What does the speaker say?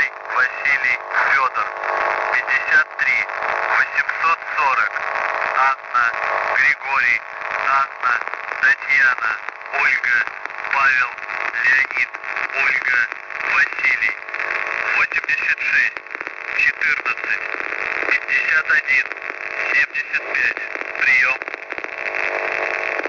Николай, Василий, Федор. 53 840. Анна, Григорий, Анна, Татьяна, Ольга, Павел, Леонид, Ольга, Василий. 86 14 51 75. Прием.